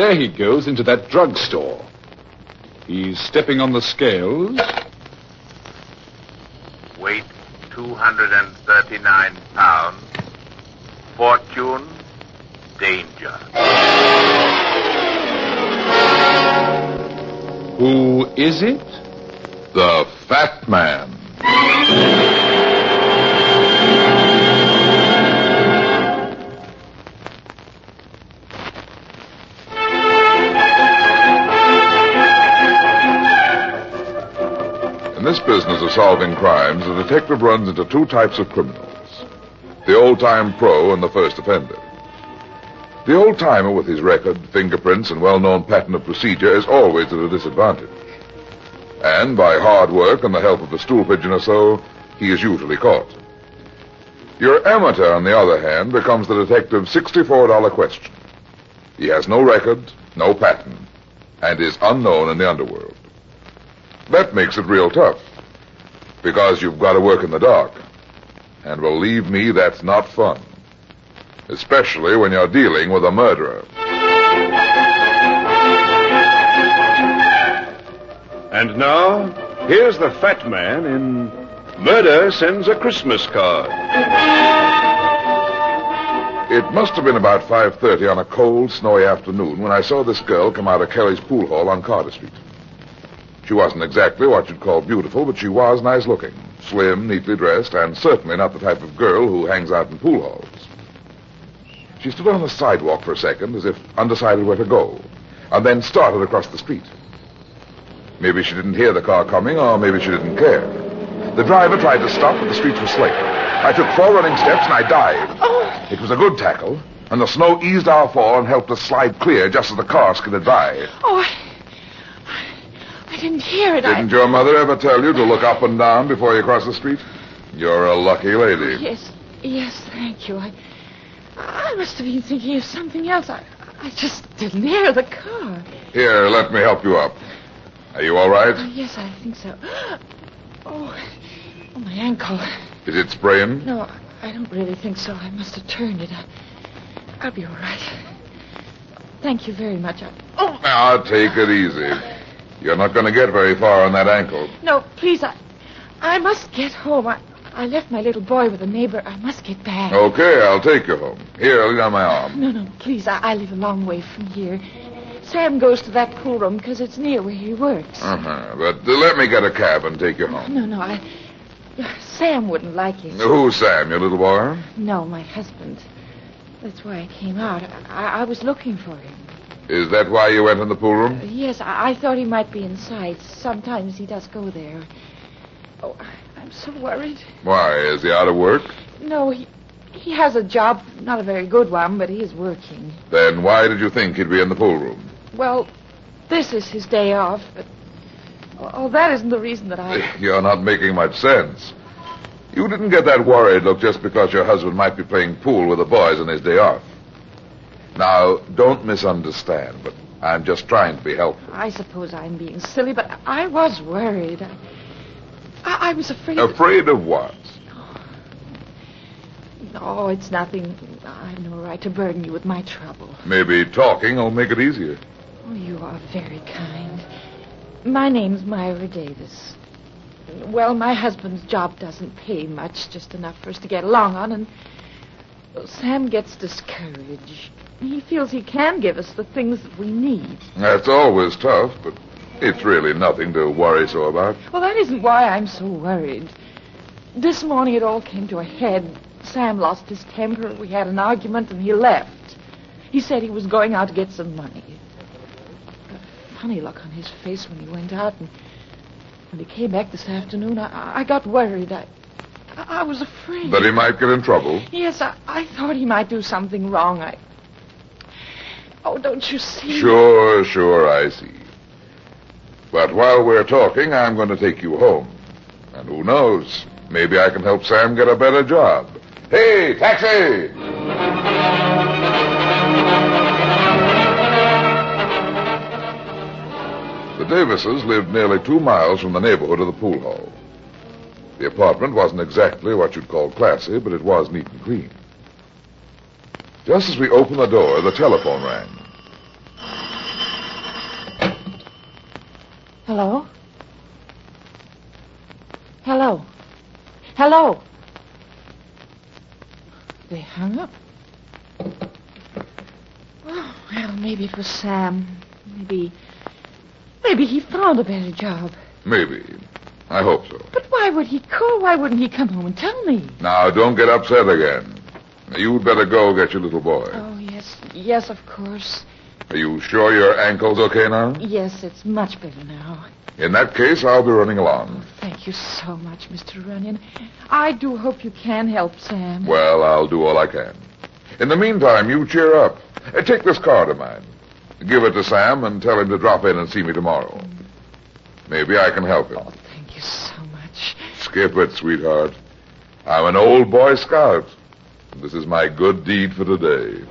There he goes into that drugstore. He's stepping on the scales. Weight 239 pounds. Fortune, danger. Who is it? The Fat Man. In this business of solving crimes, the detective runs into two types of criminals. The old-time pro and the first offender. The old-timer with his record, fingerprints, and well-known pattern of procedure is always at a disadvantage. And by hard work and the help of a stool pigeon or so, he is usually caught. Your amateur, on the other hand, becomes the detective's $64 question. He has no record, no pattern, and is unknown in the underworld. That makes it real tough, because you've got to work in the dark. And believe me, that's not fun. Especially when you're dealing with a murderer. And now, here's the Fat Man in Murder Sends a Christmas Card. It must have been about 5:30 on a cold, snowy afternoon when I saw this girl come out of Kelly's pool hall on Carter Street. She wasn't exactly what you'd call beautiful, but she was nice looking, slim, neatly dressed, and certainly not the type of girl who hangs out in pool halls. She stood on the sidewalk for a second, as if undecided where to go, and then started across the street. Maybe she didn't hear the car coming, or maybe she didn't care. The driver tried to stop, but the streets were slick. I took 4 running steps, and I dived. Oh! It was a good tackle, and the snow eased our fall and helped us slide clear just as the car skidded by. Oh, I didn't hear it. Didn't your mother ever tell you to look up and down before you cross the street? You're a lucky lady. Yes, thank you. I must have been thinking of something else. I just didn't hear the car. Here, let me help you up. Are you all right? Yes, I think so. Oh, my ankle. Is it sprained? No, I don't really think so. I must have turned it. I'll be all right. Thank you very much. Now, take it easy. You're not going to get very far on that ankle. No, please, I must get home. I left my little boy with a neighbor. I must get back. Okay, I'll take you home. Here, lean on my arm. No, please, I live a long way from here. Sam goes to that pool room because it's near where he works. But let me get a cab and take you home. No, Sam wouldn't like it. Who's Sam, your little boy? No, my husband. That's why I came out. I was looking for him. Is that why you went in the pool room? Yes, I thought he might be inside. Sometimes he does go there. Oh, I'm so worried. Why, is he out of work? No, he has a job, not a very good one, but he is working. Then why did you think he'd be in the pool room? Well, this is his day off, but... Oh, that isn't the reason that You're not making much sense. You didn't get that worried look just because your husband might be playing pool with the boys on his day off. Now, don't misunderstand, but I'm just trying to be helpful. I suppose I'm being silly, but I was worried. I was afraid... Afraid of what? Oh, it's nothing. I've no right to burden you with my trouble. Maybe talking will make it easier. Oh, you are very kind. My name's Myra Davis. Well, my husband's job doesn't pay much, just enough for us to get along on, and Sam gets discouraged. He feels he can give us the things that we need. That's always tough, but it's really nothing to worry so about. Well, that isn't why I'm so worried. This morning it all came to a head. Sam lost his temper. We had an argument, and he left. He said he was going out to get some money. A funny look on his face when he went out, and when he came back this afternoon, I got worried. I was afraid. That he might get in trouble? Yes, I thought he might do something wrong. Oh, don't you see? Sure, I see. But while we're talking, I'm going to take you home. And who knows, maybe I can help Sam get a better job. Hey, taxi! The Davises lived nearly 2 miles from the neighborhood of the pool hall. The apartment wasn't exactly what you'd call classy, but it was neat and clean. Just as we opened the door, the telephone rang. Hello? Hello? Hello? They hung up. Oh, well, maybe it was Sam. Maybe he found a better job. Maybe. I hope so. But why would he call? Why wouldn't he come home and tell me? Now, don't get upset again. You'd better go get your little boy. Oh, yes. Yes, of course. Are you sure your ankle's okay now? Yes, it's much better now. In that case, I'll be running along. Thank you so much, Mr. Runyon. I do hope you can help Sam. Well, I'll do all I can. In the meantime, you cheer up. Take this card of mine. Give it to Sam and tell him to drop in and see me tomorrow. Maybe I can help him. Oh, thank you so much. Skip it, sweetheart. I'm an old Boy Scout. This is my good deed for today.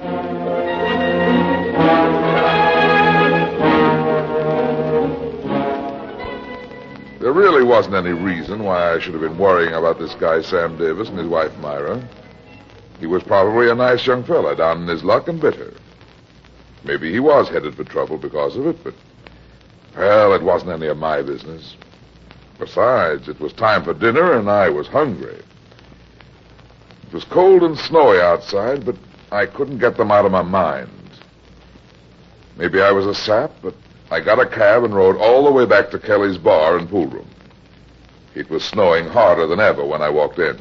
There really wasn't any reason why I should have been worrying about this guy, Sam Davis, and his wife, Myra. He was probably a nice young fella, down in his luck and bitter. Maybe he was headed for trouble because of it, but, well, it wasn't any of my business. Besides, it was time for dinner, and I was hungry. It was cold and snowy outside, but I couldn't get them out of my mind. Maybe I was a sap, but I got a cab and rode all the way back to Kelly's bar and pool room. It was snowing harder than ever when I walked in.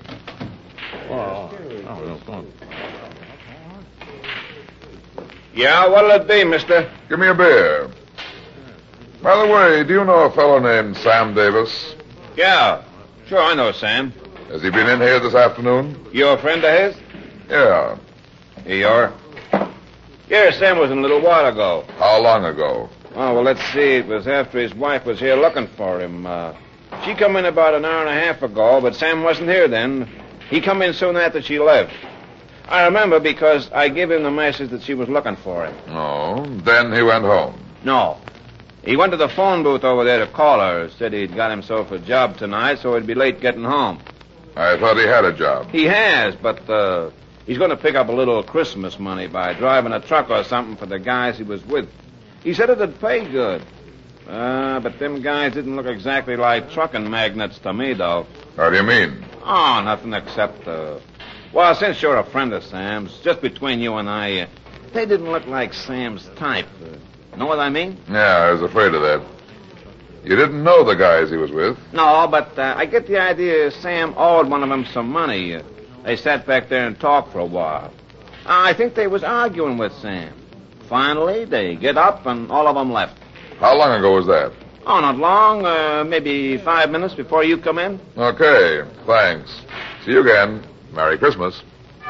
Yeah, what'll it be, mister? Give me a beer. By the way, do you know a fellow named Sam Davis? Yeah, sure, I know Sam. Has he been in here this afternoon? You a friend of his? Yeah. Here you are. Yeah, Sam was in a little while ago. How long ago? Oh, well, let's see. It was after his wife was here looking for him. She come in about an hour and a half ago, but Sam wasn't here then. He come in soon after she left. I remember because I gave him the message that she was looking for him. Oh, then he went home. No. He went to the phone booth over there to call her. Said he'd got himself a job tonight, so he'd be late getting home. I thought he had a job. He has, but he's going to pick up a little Christmas money by driving a truck or something for the guys he was with. He said it'd pay good. But them guys didn't look exactly like trucking magnates to me, though. How do you mean? Oh, nothing except, well, since you're a friend of Sam's, just between you and I, they didn't look like Sam's type. Know what I mean? Yeah, I was afraid of that. You didn't know the guys he was with? No, but I get the idea Sam owed one of them some money. They sat back there and talked for a while. I think they was arguing with Sam. Finally, they get up and all of them left. How long ago was that? Oh, not long. Maybe 5 minutes before you come in. Okay, thanks. See you again. Merry Christmas.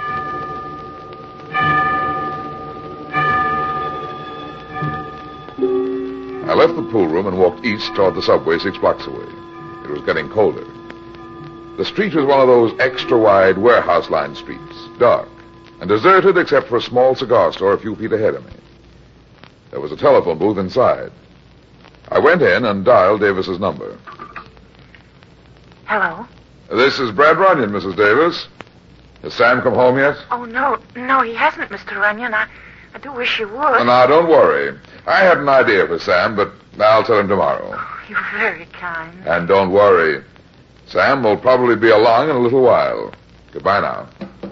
I left the pool room and walked east toward the subway 6 blocks away. It was getting colder. The street was one of those extra-wide warehouse-lined streets, dark, and deserted except for a small cigar store a few feet ahead of me. There was a telephone booth inside. I went in and dialed Davis's number. Hello? This is Brad Runyon, Mrs. Davis. Has Sam come home yet? Oh, no, he hasn't, Mr. Runyon. I do wish you would. Now, don't worry. I had an idea for Sam, but I'll tell him tomorrow. Oh, you're very kind. And don't worry. Sam will probably be along in a little while. Goodbye now.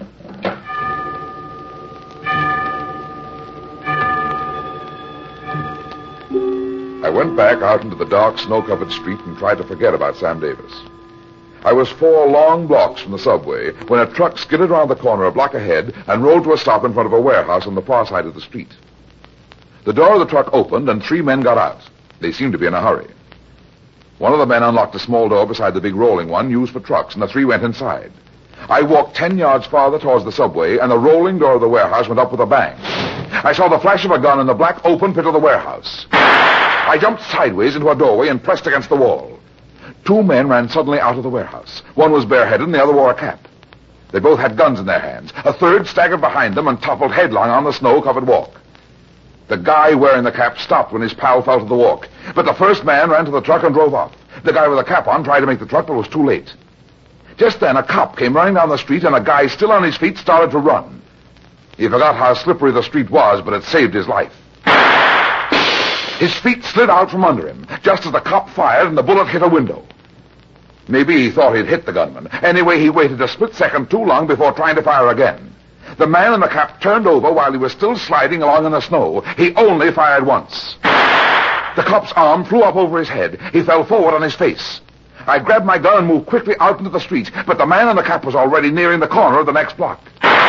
I went back out into the dark, snow-covered street and tried to forget about Sam Davis. I was 4 long blocks from the subway when a truck skidded around the corner a block ahead and rolled to a stop in front of a warehouse on the far side of the street. The door of the truck opened and 3 men got out. They seemed to be in a hurry. One of the men unlocked a small door beside the big rolling one used for trucks, and the 3 went inside. I walked 10 yards farther towards the subway, and the rolling door of the warehouse went up with a bang. I saw the flash of a gun in the black open pit of the warehouse. I jumped sideways into a doorway and pressed against the wall. 2 men ran suddenly out of the warehouse. One was bareheaded and the other wore a cap. They both had guns in their hands. A third staggered behind them and toppled headlong on the snow-covered walk. The guy wearing the cap stopped when his pal fell to the walk. But the first man ran to the truck and drove off. The guy with the cap on tried to make the truck, but was too late. Just then, a cop came running down the street, and a guy still on his feet started to run. He forgot how slippery the street was, but it saved his life. His feet slid out from under him, just as the cop fired and the bullet hit a window. Maybe he thought he'd hit the gunman. Anyway, he waited a split second too long before trying to fire again. The man in the cap turned over while he was still sliding along in the snow. He only fired once. The cop's arm flew up over his head. He fell forward on his face. I grabbed my gun and moved quickly out into the street, but the man in the cap was already nearing the corner of the next block.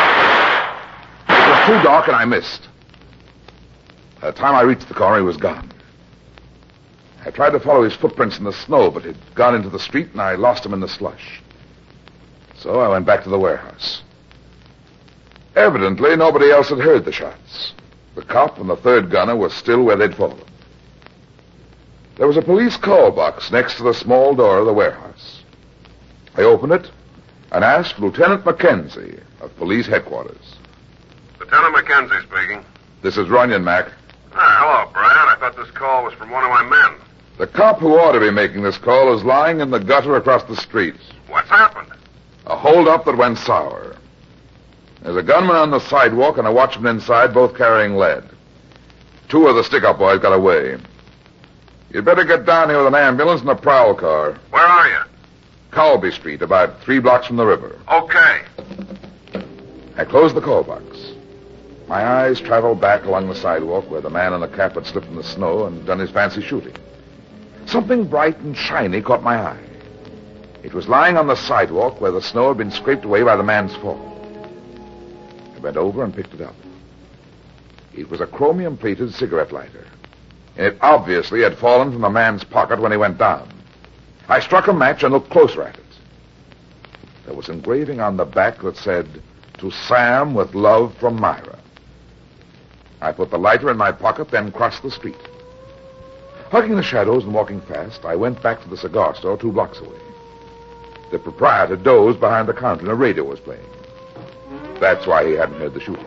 It was too dark and I missed. By the time I reached the corner, he was gone. I tried to follow his footprints in the snow, but he'd gone into the street and I lost him in the slush. So I went back to the warehouse. Evidently, nobody else had heard the shots. The cop and the third gunner were still where they'd fallen. There was a police call box next to the small door of the warehouse. I opened it and asked for Lieutenant Mackenzie of police headquarters. Lieutenant Mackenzie speaking. This is Runyon, Mac. Hello, Brad. I thought this call was from one of my men. The cop who ought to be making this call is lying in the gutter across the street. What's happened? A holdup that went sour. There's a gunman on the sidewalk and a watchman inside, both carrying lead. 2 of the stick-up boys got away. You'd better get down here with an ambulance and a prowl car. Where are you? Colby Street, about 3 blocks from the river. Okay. I closed the call box. My eyes traveled back along the sidewalk where the man in the cap had slipped in the snow and done his fancy shooting. Something bright and shiny caught my eye. It was lying on the sidewalk where the snow had been scraped away by the man's fall. I bent over and picked it up. It was a chromium-plated cigarette lighter. And it obviously had fallen from the man's pocket when he went down. I struck a match and looked closer at it. There was engraving on the back that said, "To Sam with love from Myra." I put the lighter in my pocket, then crossed the street. Hugging the shadows and walking fast, I went back to the cigar store 2 blocks away. The proprietor dozed behind the counter and a radio was playing. That's why he hadn't heard the shooting.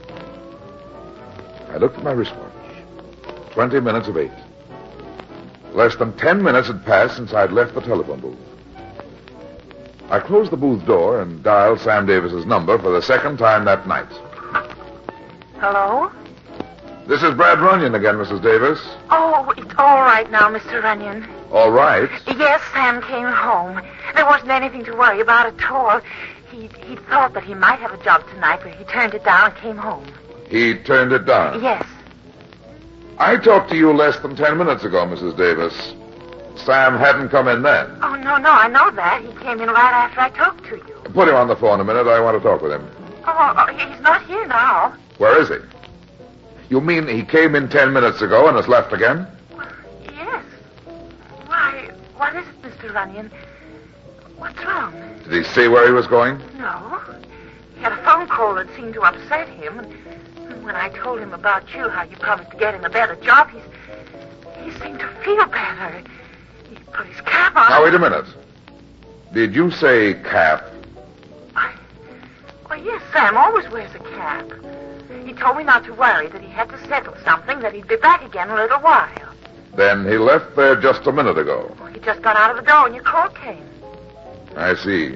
I looked at my wristwatch. 20 minutes of 8. Less than 10 minutes had passed since I'd left the telephone booth. I closed the booth door and dialed Sam Davis's number for the second time that night. Hello? This is Brad Runyon again, Mrs. Davis. Oh, it's all right now, Mr. Runyon. All right. Yes, Sam came home. There wasn't anything to worry about at all. He thought that he might have a job tonight, but he turned it down and came home. He turned it down? Yes. I talked to you less than 10 minutes ago, Mrs. Davis. Sam hadn't come in then. Oh, no, I know that. He came in right after I talked to you. Put him on the phone a minute. I want to talk with him. Oh, he's not here now. Where is he? You mean he came in 10 minutes ago and has left again? Yes. Why, what is it, Mr. Runyon? What's wrong? Did he say where he was going? No. He had a phone call that seemed to upset him. And when I told him about you, how you promised to get him a better job, he seemed to feel better. He put his cap on. Now, wait a minute. Did you say cap? Well, yes, Sam always wears a cap. He told me not to worry, that he had to settle something, that he'd be back again in a little while. Then he left there just a minute ago. Well, he just got out of the door when your call came. I see.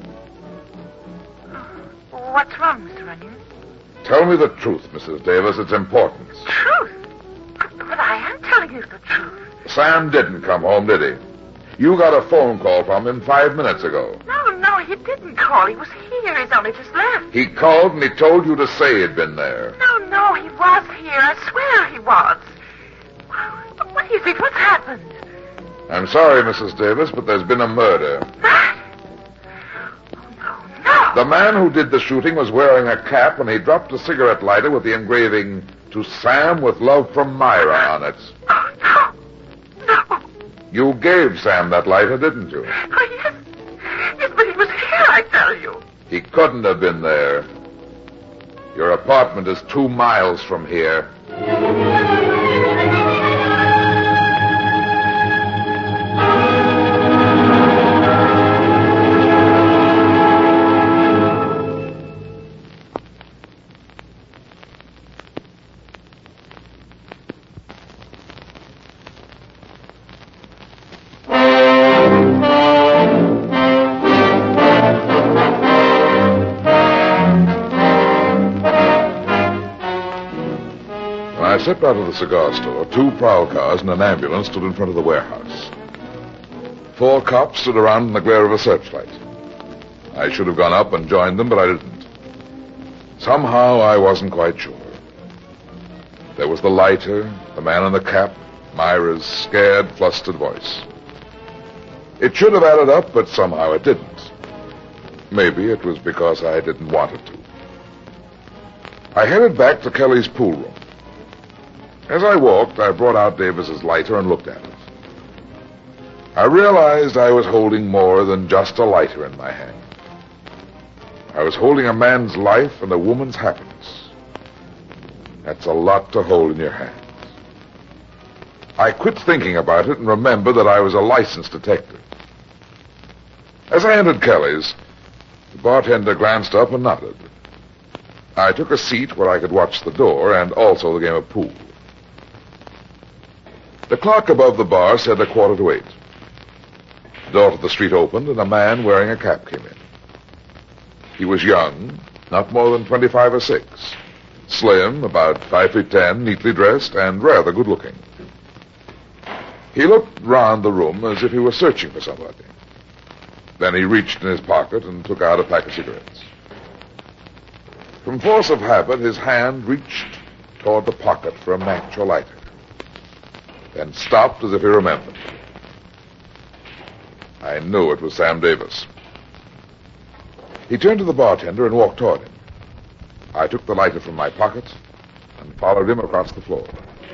What's wrong, Mr. Runyon? Tell me the truth, Mrs. Davis. It's important. Truth? But I am telling you the truth. Sam didn't come home, did he? You got a phone call from him 5 minutes ago. No, he didn't call. He was here. He's only just left. He called and he told you to say he'd been there. No, he was here. I swear he was. What is it? What's happened? I'm sorry, Mrs. Davis, but there's been a murder. What? Oh, no. The man who did the shooting was wearing a cap, and he dropped a cigarette lighter with the engraving, "To Sam with love from Myra" on it. Oh, no. You gave Sam that lighter, didn't you? Oh, yes. Yes, but he was here, I tell you. He couldn't have been there. Your apartment is 2 miles from here. stepped out of the cigar store, 2 prowl cars and an ambulance stood in front of the warehouse. 4 cops stood around in the glare of a searchlight. I should have gone up and joined them, but I didn't. Somehow I wasn't quite sure. There was the lighter, the man in the cap, Myra's scared, flustered voice. It should have added up, but somehow it didn't. Maybe it was because I didn't want it to. I headed back to Kelly's pool room. As I walked, I brought out Davis's lighter and looked at it. I realized I was holding more than just a lighter in my hand. I was holding a man's life and a woman's happiness. That's a lot to hold in your hands. I quit thinking about it and remembered that I was a licensed detective. As I entered Kelly's, the bartender glanced up and nodded. I took a seat where I could watch the door and also the game of pool. The clock above the bar said 7:45. The door to the street opened and a man wearing a cap came in. He was young, not more than 25 or 6. Slim, about 5'10", neatly dressed, and rather good-looking. He looked round the room as if he were searching for somebody. Then he reached in his pocket and took out a pack of cigarettes. From force of habit, his hand reached toward the pocket for a match or lighter, then stopped as if he remembered. I knew it was Sam Davis. He turned to the bartender and walked toward him. I took the lighter from my pocket and followed him across the floor.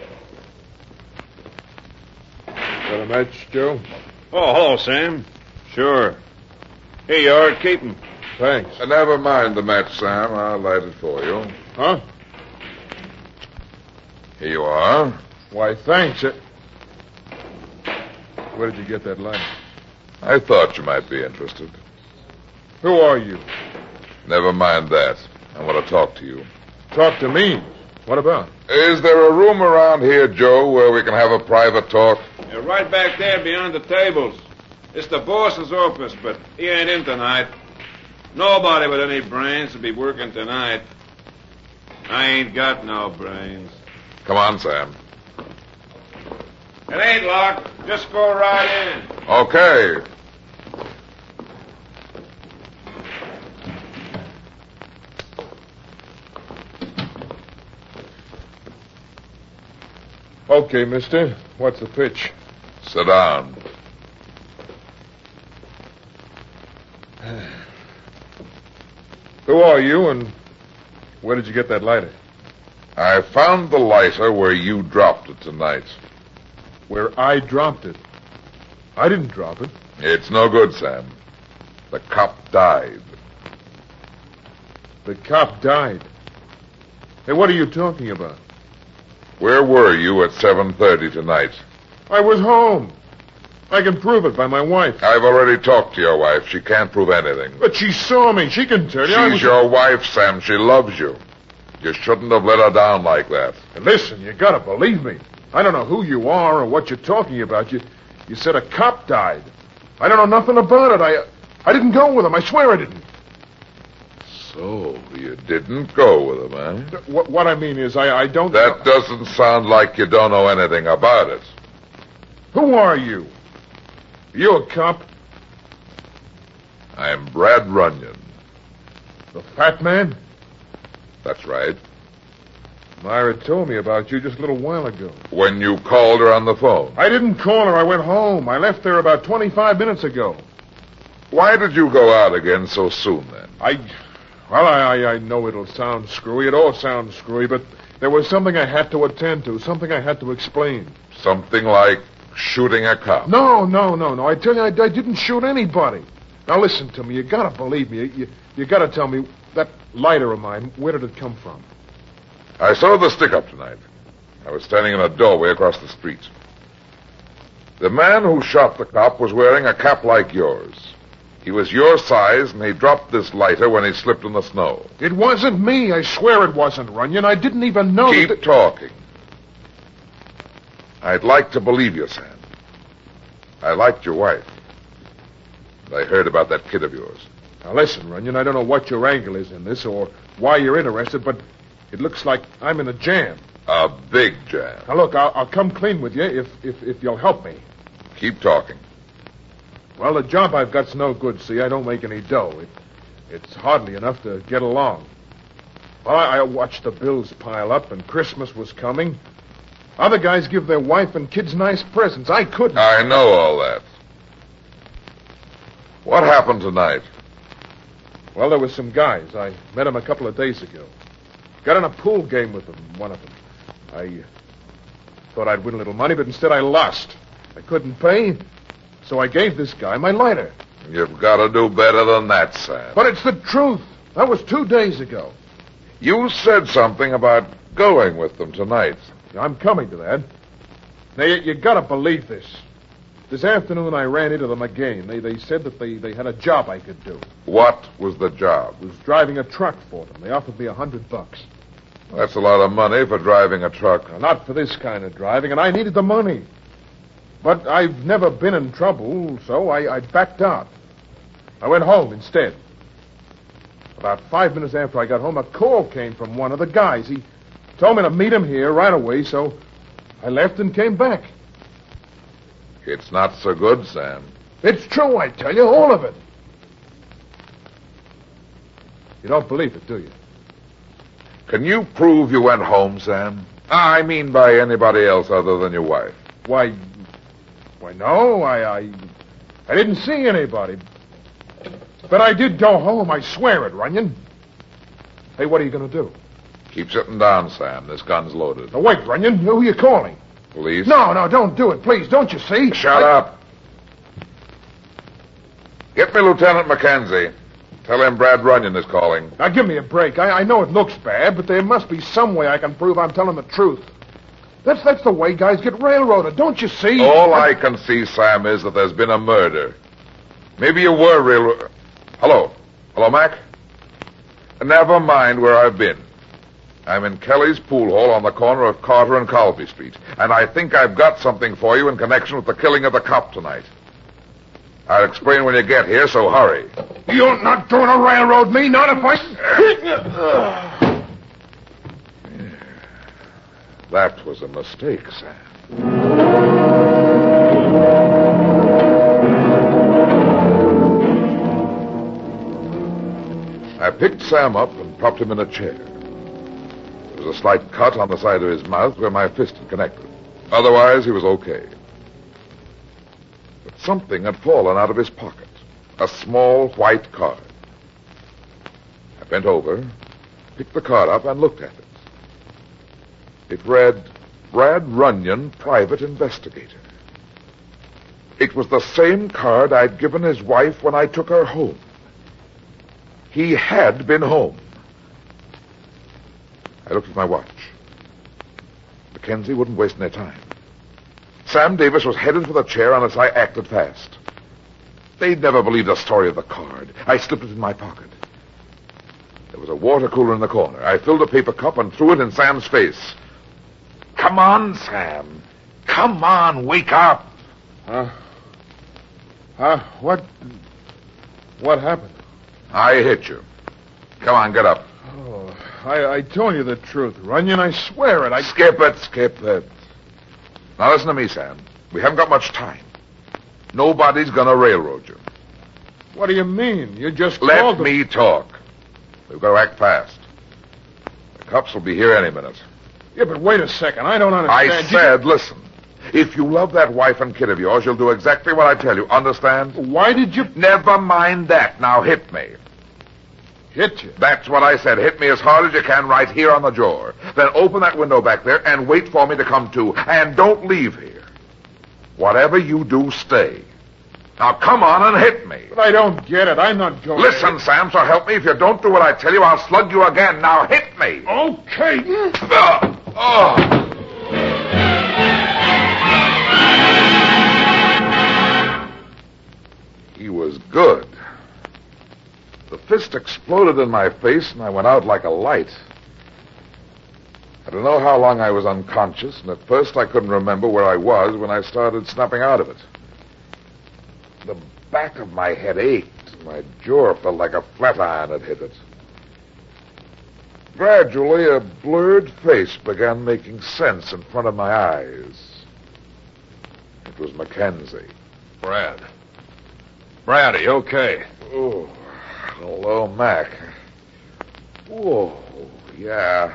Got a match, Joe? Oh, hello, Sam. Sure. Here you are. Keep 'em. Thanks. Never mind the match, Sam. I'll light it for you. Huh? Here you are. Why, thanks. Where did you get that light? I thought you might be interested. Who are you? Never mind that. I want to talk to you. Talk to me. What about? Is there a room around here, Joe, where we can have a private talk? You're right back there beyond the tables. It's the boss's office, but he ain't in tonight. Nobody with any brains will be working tonight. I ain't got no brains. Come on, Sam. It ain't locked. Just go right in. Okay. Okay, mister. What's the pitch? Sit down. Who are you, and where did you get that lighter? I found the lighter where you dropped it tonight. Where I dropped it. I didn't drop it. It's no good, Sam. The cop died. The cop died. Hey, what are you talking about? Where were you at 7:30 tonight? I was home. I can prove it by my wife. I've already talked to your wife. She can't prove anything. But she saw me. She can tell you. She's your wife, Sam. She loves you. You shouldn't have let her down like that. And listen, you gotta believe me. I don't know who you are or what you're talking about. You said a cop died. I don't know nothing about it. I didn't go with him. I swear I didn't. So, you didn't go with him, eh? What I mean is, I don't... That doesn't sound like you don't know anything about it. Who are you? You a cop? I'm Brad Runyon. The fat man? That's right. Myra told me about you just a little while ago. When you called her on the phone. I didn't call her. I went home. I left there about 25 minutes ago. Why did you go out again so soon, then? I know it'll sound screwy. It all sounds screwy, but there was something I had to attend to, something I had to explain. Something like shooting a cop. No. I tell you, I didn't shoot anybody. Now, listen to me. You gotta believe me. You gotta tell me, that lighter of mine, where did it come from? I saw the stick-up tonight. I was standing in a doorway across the street. The man who shot the cop was wearing a cap like yours. He was your size, and he dropped this lighter when he slipped in the snow. It wasn't me. I swear it wasn't, Runyon. I didn't even know... Keep talking. I'd like to believe you, Sam. I liked your wife. And I heard about that kid of yours. Now, listen, Runyon, I don't know what your angle is in this or why you're interested, but it looks like I'm in a jam. A big jam. Now, look, I'll come clean with you if you'll help me. Keep talking. Well, the job I've got's no good, see? I don't make any dough. It's hardly enough to get along. Well, I watched the bills pile up, and Christmas was coming. Other guys give their wife and kids nice presents. I couldn't. I know all that. What happened tonight? Well, there were some guys. I met them a couple of days ago. Got in a pool game with them, one of them. I thought I'd win a little money, but instead I lost. I couldn't pay, so I gave this guy my lighter. You've got to do better than that, Sam. But it's the truth. That was 2 days ago. You said something about going with them tonight. I'm coming to that. Now, you gotta believe this. This afternoon I ran into them again. They said that they had a job I could do. What was the job? I was driving a truck for them. They offered me $100. That's a lot of money for driving a truck. Now, not for this kind of driving, and I needed the money. But I've never been in trouble, so I backed out. I went home instead. About 5 minutes after I got home, a call came from one of the guys. He told me to meet him here right away, so I left and came back. It's not so good, Sam. It's true, I tell you, all of it. You don't believe it, do you? Can you prove you went home, Sam? I mean by anybody else other than your wife. Why, no, I didn't see anybody. But I did go home, I swear it, Runyon. Hey, what are you going to do? Keep sitting down, Sam. This gun's loaded. Now, wait, Runyon. Who are you calling? Police? No, don't do it, please. Don't you see? Shut up. Get me Lieutenant Mackenzie. Tell him Brad Runyon is calling. Now, give me a break. I know it looks bad, but there must be some way I can prove I'm telling the truth. That's the way guys get railroaded, don't you see? All I can see, Sam, is that there's been a murder. Maybe you were railroaded. Hello? Hello, Mac? Never mind where I've been. I'm in Kelly's pool hall on the corner of Carter and Colby Street, and I think I've got something for you in connection with the killing of the cop tonight. I'll explain when you get here, so hurry. You're not going to railroad me, not if I... That was a mistake, Sam. I picked Sam up and propped him in a chair. There was a slight cut on the side of his mouth where my fist had connected. Otherwise, he was okay. But something had fallen out of his pocket. A small white card. I bent over, picked the card up, and looked at it. It read, Brad Runyon, Private Investigator. It was the same card I'd given his wife when I took her home. He had been home. I looked at my watch. Mackenzie wouldn't waste any time. Sam Davis was headed for the chair unless I acted fast. They'd never believe the story of the card. I slipped it in my pocket. There was a water cooler in the corner. I filled a paper cup and threw it in Sam's face. Come on, Sam. Come on, wake up. What happened? I hit you. Come on, get up. Oh, I told you the truth, Runyon. I swear it. Skip it. Now listen to me, Sam. We haven't got much time. Nobody's gonna railroad you. What do you mean? You just Let called me talk. We've got to act fast. The cops will be here any minute. Yeah, but wait a second. I don't understand. I said, listen. If you love that wife and kid of yours, you'll do exactly what I tell you. Understand? Why did you... Never mind that. Now hit me. Hit you? That's what I said. Hit me as hard as you can right here on the jaw. Then open that window back there and wait for me to come to. And don't leave here. Whatever you do, stay. Now come on and hit me. But I don't get it. I'm not going... Listen, Sam, so help me. If you don't do what I tell you, I'll slug you again. Now hit me. Okay. He was good. The fist exploded in my face, and I went out like a light. I don't know how long I was unconscious, and at first I couldn't remember where I was when I started snapping out of it. The back of my head ached, and my jaw felt like a flat iron had hit it. Gradually, a blurred face began making sense in front of my eyes. It was Mackenzie. Brad. Brad, are you okay? Oh, hello, Mac. Whoa, yeah.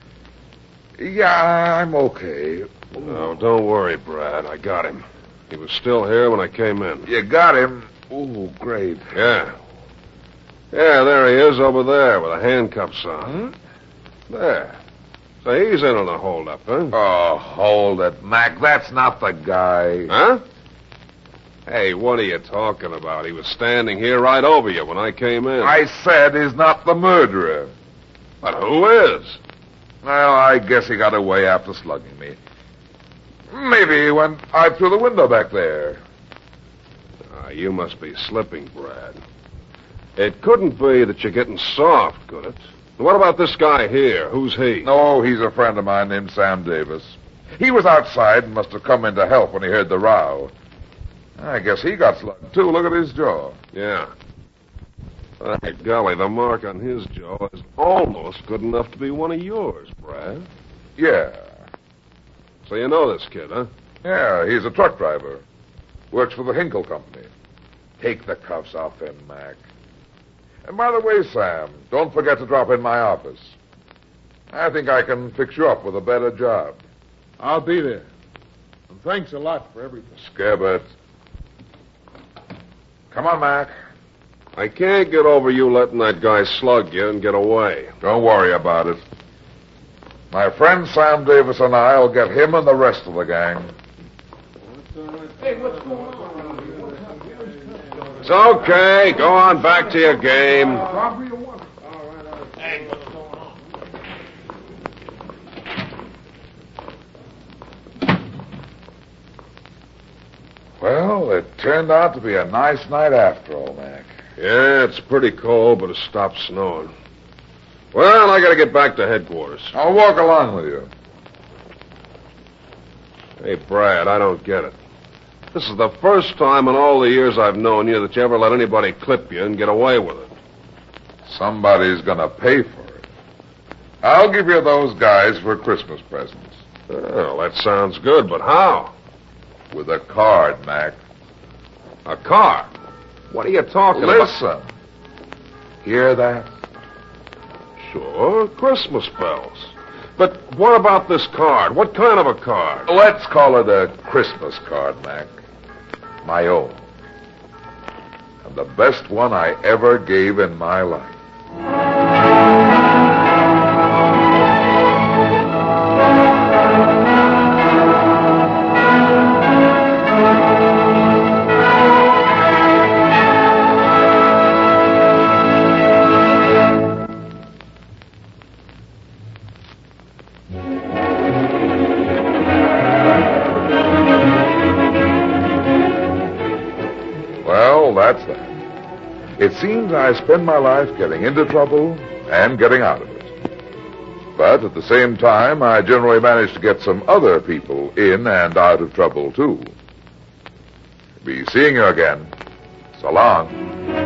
Yeah, I'm okay. No, don't worry, Brad. I got him. He was still here when I came in. You got him? Oh, great. Yeah. Yeah, there he is over there with the handcuffs on. There. So he's in on the holdup, huh? Oh, hold it, Mac. That's not the guy. Huh? Hey, what are you talking about? He was standing here right over you when I came in. I said he's not the murderer. But who is? Well, I guess he got away after slugging me. Maybe he went out through the window back there. You must be slipping, Brad. It couldn't be that you're getting soft, could it? What about this guy here? Who's he? No, he's a friend of mine named Sam Davis. He was outside and must have come in to help when he heard the row. I guess he got slugged, too. Look at his jaw. Yeah. By golly, the mark on his jaw is almost good enough to be one of yours, Brad. Yeah. So you know this kid, huh? Yeah, he's a truck driver. Works for the Hinkle Company. Take the cuffs off him, Mac. And by the way, Sam, don't forget to drop in my office. I think I can fix you up with a better job. I'll be there. And thanks a lot for everything. Scabbard. Come on, Mac. I can't get over you letting that guy slug you and get away. Don't worry about it. My friend Sam Davis and I will get him and the rest of the gang. Hey, what's going on? It's okay. Go on back to your game. Hey, what's going on? Well, it turned out to be a nice night after all, Mac. Yeah, it's pretty cold, but it stopped snowing. Well, I gotta get back to headquarters. I'll walk along with you. Hey, Brad, I don't get it. This is the first time in all the years I've known you that you ever let anybody clip you and get away with it. Somebody's gonna pay for it. I'll give you those guys for Christmas presents. Well, that sounds good, but how? With a card, Mac. A car? What are you talking about? Listen. Hear that? Sure, Christmas bells. But what about this card? What kind of a card? Let's call it a Christmas card, Mac. My own. And the best one I ever gave in my life. Well, that's that. It seems I spend my life getting into trouble and getting out of it. But at the same time, I generally manage to get some other people in and out of trouble, too. Be seeing you again. So long.